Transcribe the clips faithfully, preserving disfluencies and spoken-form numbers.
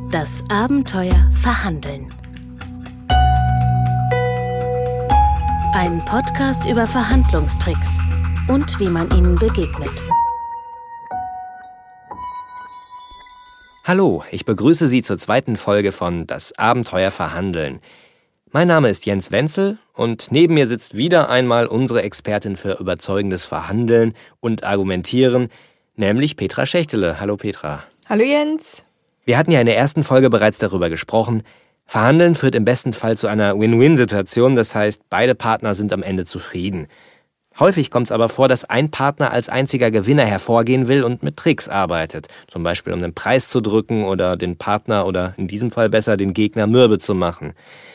Das Abenteuer Verhandeln. Ein Podcast über Verhandlungstricks und wie man ihnen begegnet. Hallo, ich begrüße Sie zur zweiten Folge von Das Abenteuer Verhandeln. Mein Name ist Jens Wenzel und neben mir sitzt wieder einmal unsere Expertin für überzeugendes Verhandeln und Argumentieren, nämlich Petra Schechtele. Hallo Petra. Hallo Jens. Wir hatten ja in der ersten Folge bereits darüber gesprochen, Verhandeln führt im besten Fall zu einer Win-Win-Situation, das heißt, beide Partner sind am Ende zufrieden. Häufig kommt es aber vor, dass ein Partner als einziger Gewinner hervorgehen will und mit Tricks arbeitet, zum Beispiel um den Preis zu drücken oder den Partner oder in diesem Fall besser den Gegner mürbe zu machen.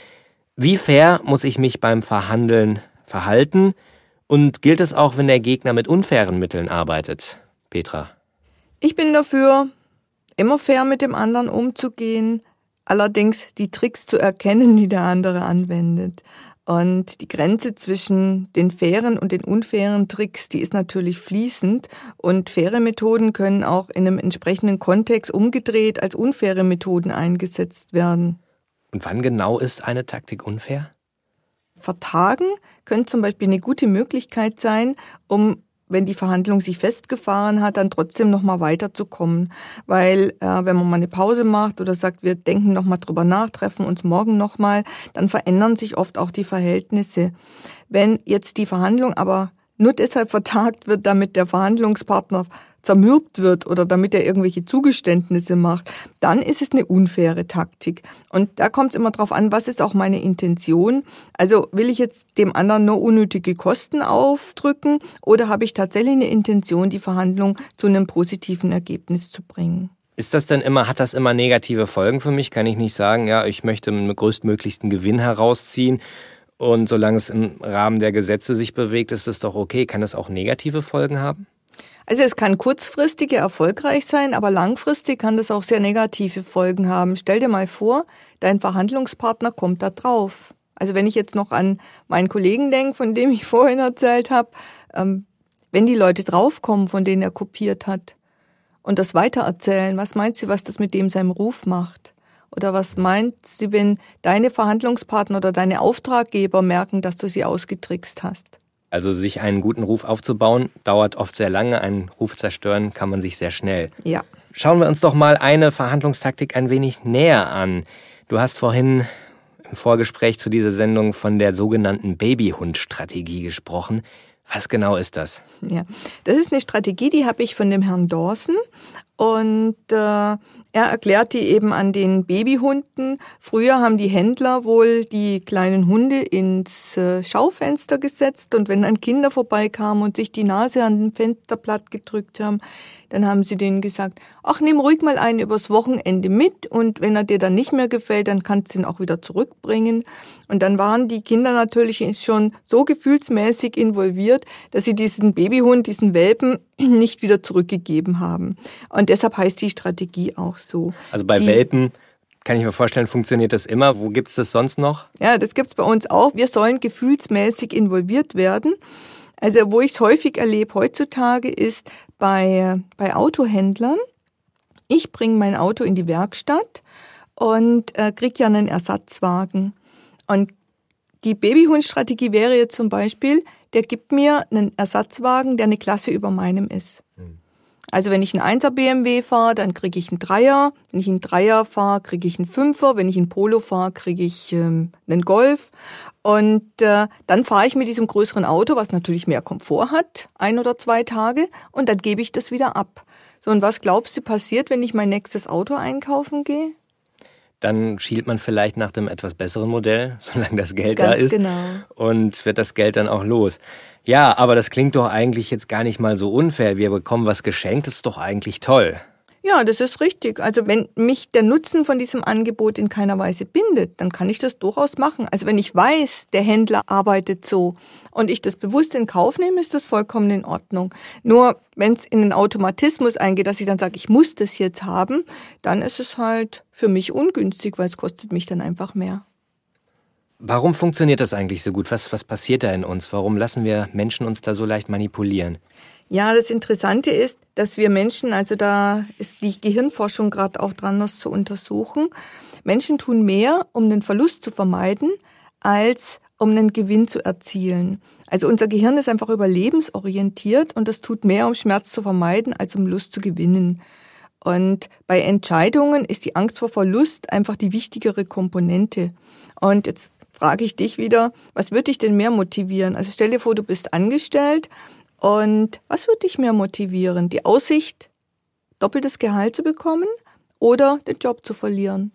Wie fair muss ich mich beim Verhandeln verhalten und gilt es auch, wenn der Gegner mit unfairen Mitteln arbeitet? Petra. Ich bin dafür, immer fair mit dem anderen umzugehen, allerdings die Tricks zu erkennen, die der andere anwendet. Und die Grenze zwischen den fairen und den unfairen Tricks, die ist natürlich fließend. Und faire Methoden können auch in einem entsprechenden Kontext umgedreht als unfaire Methoden eingesetzt werden. Und wann genau ist eine Taktik unfair? Vertagen könnte zum Beispiel eine gute Möglichkeit sein, um, wenn die Verhandlung sich festgefahren hat, dann trotzdem noch mal weiterzukommen. Weil äh, wenn man mal eine Pause macht oder sagt, wir denken noch mal drüber nach, treffen uns morgen noch mal, dann verändern sich oft auch die Verhältnisse. Wenn jetzt die Verhandlung aber nur deshalb vertagt wird, damit der Verhandlungspartner zermürbt wird oder damit er irgendwelche Zugeständnisse macht, dann ist es eine unfaire Taktik. Und da kommt es immer drauf an, was ist auch meine Intention? Also will ich jetzt dem anderen nur unnötige Kosten aufdrücken oder habe ich tatsächlich eine Intention, die Verhandlung zu einem positiven Ergebnis zu bringen? Ist das denn immer, hat das immer negative Folgen für mich? Kann ich nicht sagen, ja, ich möchte einen größtmöglichsten Gewinn herausziehen und solange es im Rahmen der Gesetze sich bewegt, ist das doch okay. Kann das auch negative Folgen haben? Also es kann kurzfristig erfolgreich sein, aber langfristig kann das auch sehr negative Folgen haben. Stell dir mal vor, dein Verhandlungspartner kommt da drauf. Also wenn ich jetzt noch an meinen Kollegen denke, von dem ich vorhin erzählt habe, ähm, wenn die Leute draufkommen, von denen er kopiert hat und das weitererzählen, was meint sie, was das mit dem seinem Ruf macht? Oder was meint sie, wenn deine Verhandlungspartner oder deine Auftraggeber merken, dass du sie ausgetrickst hast? Also sich einen guten Ruf aufzubauen, dauert oft sehr lange. Einen Ruf zerstören kann man sich sehr schnell. Ja. Schauen wir uns doch mal eine Verhandlungstaktik ein wenig näher an. Du hast vorhin im Vorgespräch zu dieser Sendung von der sogenannten Babyhund-Strategie gesprochen. Was genau ist das? Ja, das ist eine Strategie, die habe ich von dem Herrn Dawson. Und äh, er erklärt die eben an den Babyhunden. Früher haben die Händler wohl die kleinen Hunde ins äh, Schaufenster gesetzt und wenn dann Kinder vorbeikamen und sich die Nase an den Fensterblatt gedrückt haben, dann haben sie denen gesagt, ach, nimm ruhig mal einen übers Wochenende mit und wenn er dir dann nicht mehr gefällt, dann kannst du ihn auch wieder zurückbringen. Und dann waren die Kinder natürlich schon so gefühlsmäßig involviert, dass sie diesen Babyhund, diesen Welpen nicht wieder zurückgegeben haben. Und deshalb heißt die Strategie auch so. Also bei die, Welpen, kann ich mir vorstellen, funktioniert das immer. Wo gibt's das sonst noch? Ja, das gibt's bei uns auch. Wir sollen gefühlsmäßig involviert werden. Also wo ich es häufig erlebe heutzutage ist bei, bei Autohändlern. Ich bringe mein Auto in die Werkstatt und äh, kriege ja einen Ersatzwagen. Und die Babyhund-Strategie wäre jetzt zum Beispiel, der gibt mir einen Ersatzwagen, der eine Klasse über meinem ist. Mhm. Also wenn ich einen Einser B M W fahre, dann kriege ich einen Dreier. Wenn ich einen Dreier fahre, kriege ich einen Fünfer. Wenn ich einen Polo fahre, kriege ich ähm, einen Golf. Und äh, dann fahre ich mit diesem größeren Auto, was natürlich mehr Komfort hat, ein oder zwei Tage. Und dann gebe ich das wieder ab. So, und was glaubst du passiert, wenn ich mein nächstes Auto einkaufen gehe? Dann schielt man vielleicht nach dem etwas besseren Modell, solange das Geld Ganz da ist. Genau. Und wird das Geld dann auch los. Ja, aber das klingt doch eigentlich jetzt gar nicht mal so unfair. Wir bekommen was geschenkt, das ist doch eigentlich toll. Ja, das ist richtig. Also wenn mich der Nutzen von diesem Angebot in keiner Weise bindet, dann kann ich das durchaus machen. Also wenn ich weiß, der Händler arbeitet so und ich das bewusst in Kauf nehme, ist das vollkommen in Ordnung. Nur wenn es in den Automatismus eingeht, dass ich dann sage, ich muss das jetzt haben, dann ist es halt für mich ungünstig, weil es kostet mich dann einfach mehr. Warum funktioniert das eigentlich so gut? Was, was passiert da in uns? Warum lassen wir Menschen uns da so leicht manipulieren? Ja, das Interessante ist, dass wir Menschen, also da ist die Gehirnforschung gerade auch dran, das zu untersuchen, Menschen tun mehr, um einen Verlust zu vermeiden, als um einen Gewinn zu erzielen. Also unser Gehirn ist einfach überlebensorientiert und das tut mehr, um Schmerz zu vermeiden, als um Lust zu gewinnen. Und bei Entscheidungen ist die Angst vor Verlust einfach die wichtigere Komponente. Und jetzt frage ich dich wieder, was würde dich denn mehr motivieren? Also stell dir vor, du bist angestellt. Und was würde dich mehr motivieren? Die Aussicht, doppeltes Gehalt zu bekommen oder den Job zu verlieren?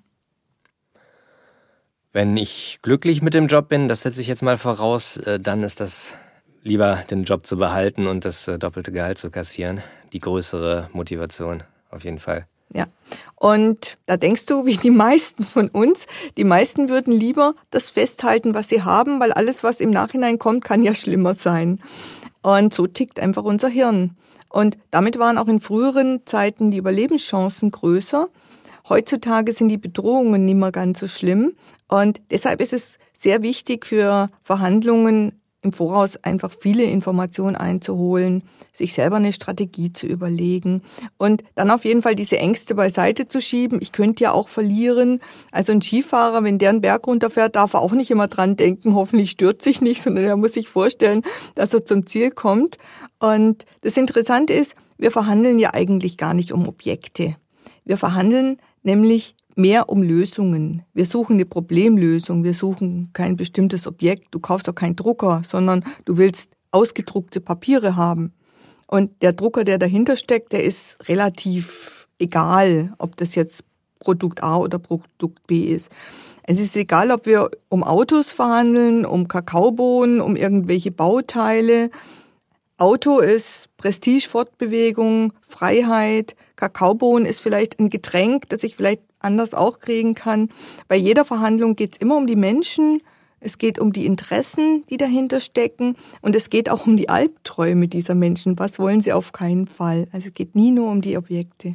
Wenn ich glücklich mit dem Job bin, das setze ich jetzt mal voraus, dann ist das lieber, den Job zu behalten und das doppelte Gehalt zu kassieren. Die größere Motivation, auf jeden Fall. Ja, und da denkst du, wie die meisten von uns, die meisten würden lieber das festhalten, was sie haben, weil alles, was im Nachhinein kommt, kann ja schlimmer sein. Und so tickt einfach unser Hirn. Und damit waren auch in früheren Zeiten die Überlebenschancen größer. Heutzutage sind die Bedrohungen nicht mehr ganz so schlimm. Und deshalb ist es sehr wichtig für Verhandlungen im Voraus einfach viele Informationen einzuholen, sich selber eine Strategie zu überlegen und dann auf jeden Fall diese Ängste beiseite zu schieben. Ich könnte ja auch verlieren. Also ein Skifahrer, wenn der einen Berg runterfährt, darf er auch nicht immer dran denken, hoffentlich stürzt sich nicht, sondern er muss sich vorstellen, dass er zum Ziel kommt. Und das Interessante ist, wir verhandeln ja eigentlich gar nicht um Objekte. Wir verhandeln nämlich mehr um Lösungen. Wir suchen eine Problemlösung. Wir suchen kein bestimmtes Objekt. Du kaufst auch keinen Drucker, sondern du willst ausgedruckte Papiere haben. Und der Drucker, der dahinter steckt, der ist relativ egal, ob das jetzt Produkt A oder Produkt B ist. Es ist egal, ob wir um Autos verhandeln, um Kakaobohnen, um irgendwelche Bauteile. Auto ist Prestige, Fortbewegung, Freiheit. Kakaobohnen ist vielleicht ein Getränk, das ich vielleicht anders auch kriegen kann. Bei jeder Verhandlung geht es immer um die Menschen, es geht um die Interessen, die dahinter stecken und es geht auch um die Albträume dieser Menschen. Was wollen sie auf keinen Fall? Also es geht nie nur um die Objekte.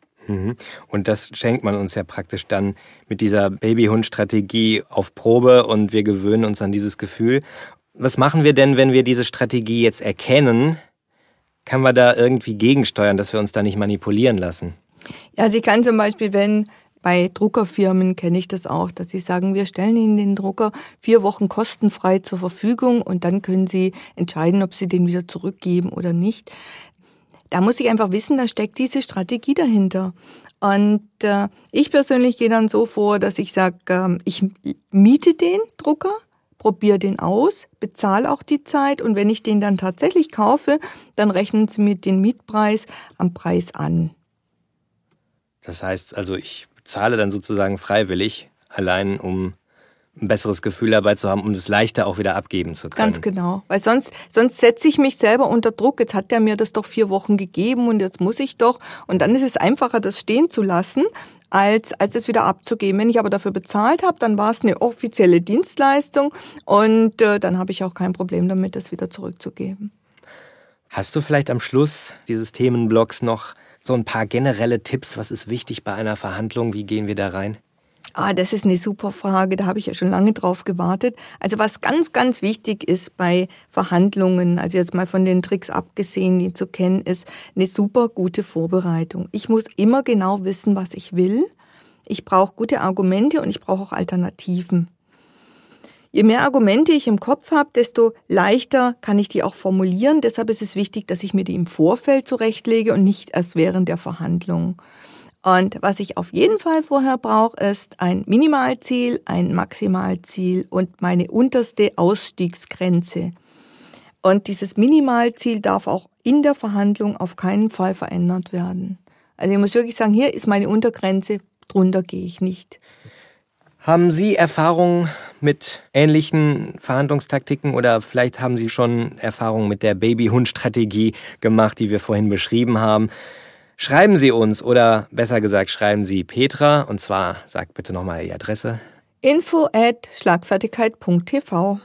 Und das schenkt man uns ja praktisch dann mit dieser Babyhund-Strategie auf Probe und wir gewöhnen uns an dieses Gefühl. Was machen wir denn, wenn wir diese Strategie jetzt erkennen? Kann man da irgendwie gegensteuern, dass wir uns da nicht manipulieren lassen? Ja, also ich kann zum Beispiel, wenn bei Druckerfirmen kenne ich das auch, dass sie sagen, wir stellen Ihnen den Drucker vier Wochen kostenfrei zur Verfügung und dann können Sie entscheiden, ob Sie den wieder zurückgeben oder nicht. Da muss ich einfach wissen, da steckt diese Strategie dahinter. Und äh, ich persönlich gehe dann so vor, dass ich sage, äh, ich miete den Drucker, probiere den aus, bezahle auch die Zeit und wenn ich den dann tatsächlich kaufe, dann rechnen Sie mir den Mietpreis am Preis an. Das heißt also, ich zahle dann sozusagen freiwillig, allein um ein besseres Gefühl dabei zu haben, um das leichter auch wieder abgeben zu können. Ganz genau, weil sonst, sonst setze ich mich selber unter Druck. Jetzt hat der mir das doch vier Wochen gegeben und jetzt muss ich doch. Und dann ist es einfacher, das stehen zu lassen, als, als es wieder abzugeben. Wenn ich aber dafür bezahlt habe, dann war es eine offizielle Dienstleistung und äh, dann habe ich auch kein Problem damit, das wieder zurückzugeben. Hast du vielleicht am Schluss dieses Themenblocks noch so ein paar generelle Tipps? Was ist wichtig bei einer Verhandlung? Wie gehen wir da rein? Ah, das ist eine super Frage, da habe ich ja schon lange drauf gewartet. Also was ganz, ganz wichtig ist bei Verhandlungen, also jetzt mal von den Tricks abgesehen, die zu kennen, ist eine super gute Vorbereitung. Ich muss immer genau wissen, was ich will. Ich brauche gute Argumente und ich brauche auch Alternativen. Je mehr Argumente ich im Kopf habe, desto leichter kann ich die auch formulieren. Deshalb ist es wichtig, dass ich mir die im Vorfeld zurechtlege und nicht erst während der Verhandlung. Und was ich auf jeden Fall vorher brauche, ist ein Minimalziel, ein Maximalziel und meine unterste Ausstiegsgrenze. Und dieses Minimalziel darf auch in der Verhandlung auf keinen Fall verändert werden. Also ich muss wirklich sagen, hier ist meine Untergrenze, drunter gehe ich nicht. Haben Sie Erfahrung mit ähnlichen Verhandlungstaktiken oder vielleicht haben Sie schon Erfahrung mit der Babyhund-Strategie gemacht, die wir vorhin beschrieben haben? Schreiben Sie uns oder besser gesagt schreiben Sie Petra und zwar, sag bitte nochmal die Adresse. info at schlagfertigkeit punkt t v.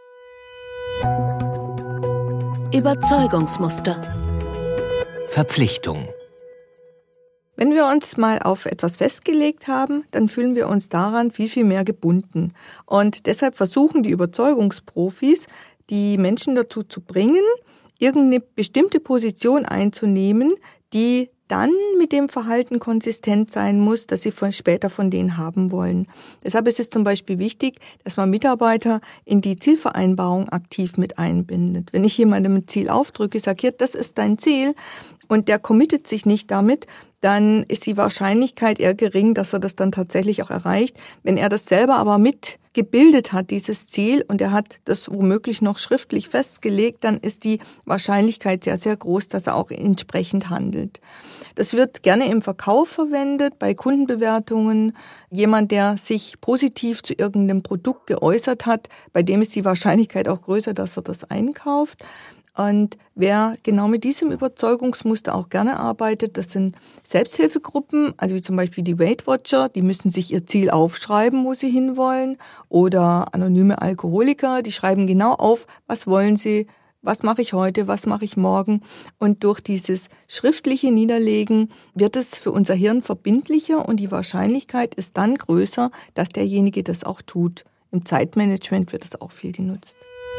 Überzeugungsmuster. Verpflichtung. Wenn wir uns mal auf etwas festgelegt haben, dann fühlen wir uns daran viel, viel mehr gebunden. Und deshalb versuchen die Überzeugungsprofis, die Menschen dazu zu bringen, irgendeine bestimmte Position einzunehmen, die dann mit dem Verhalten konsistent sein muss, das sie von später von denen haben wollen. Deshalb ist es zum Beispiel wichtig, dass man Mitarbeiter in die Zielvereinbarung aktiv mit einbindet. Wenn ich jemandem ein Ziel aufdrücke, sage, hier, das ist dein Ziel, und der committet sich nicht damit, dann ist die Wahrscheinlichkeit eher gering, dass er das dann tatsächlich auch erreicht. Wenn er das selber aber mitgebildet hat, dieses Ziel, und er hat das womöglich noch schriftlich festgelegt, dann ist die Wahrscheinlichkeit sehr, sehr groß, dass er auch entsprechend handelt. Das wird gerne im Verkauf verwendet, bei Kundenbewertungen. Jemand, der sich positiv zu irgendeinem Produkt geäußert hat, bei dem ist die Wahrscheinlichkeit auch größer, dass er das einkauft. Und wer genau mit diesem Überzeugungsmuster auch gerne arbeitet, das sind Selbsthilfegruppen, also wie zum Beispiel die Weight Watcher, die müssen sich ihr Ziel aufschreiben, wo sie hinwollen. Oder anonyme Alkoholiker, die schreiben genau auf, was wollen sie, was mache ich heute, was mache ich morgen. Und durch dieses schriftliche Niederlegen wird es für unser Hirn verbindlicher und die Wahrscheinlichkeit ist dann größer, dass derjenige das auch tut. Im Zeitmanagement wird es auch viel genutzt.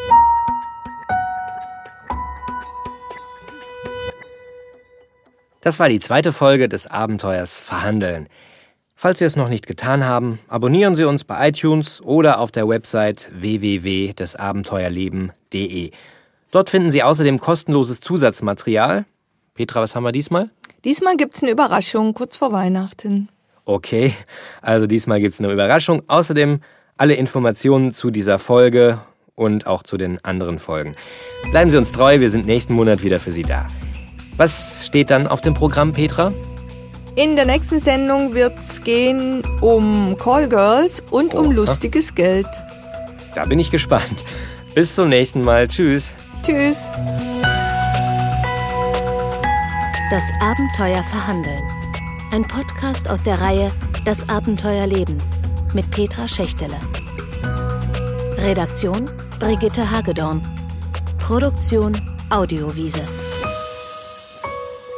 Das war die zweite Folge des Abenteuers Verhandeln. Falls Sie es noch nicht getan haben, abonnieren Sie uns bei iTunes oder auf der Website w w w punkt das abenteuerleben punkt d e. Dort finden Sie außerdem kostenloses Zusatzmaterial. Petra, was haben wir diesmal? Diesmal gibt es eine Überraschung, kurz vor Weihnachten. Okay, also diesmal gibt es eine Überraschung. Außerdem alle Informationen zu dieser Folge und auch zu den anderen Folgen. Bleiben Sie uns treu, wir sind nächsten Monat wieder für Sie da. Was steht dann auf dem Programm, Petra? In der nächsten Sendung wird es gehen um Callgirls und oh, um lustiges Geld. Da bin ich gespannt. Bis zum nächsten Mal. Tschüss. Tschüss. Das Abenteuer Verhandeln. Ein Podcast aus der Reihe Das Abenteuerleben mit Petra Schächtele. Redaktion Brigitte Hagedorn. Produktion Audiowiese.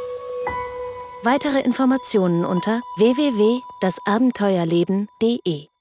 Weitere Informationen unter w w w punkt das abenteuerleben punkt d e.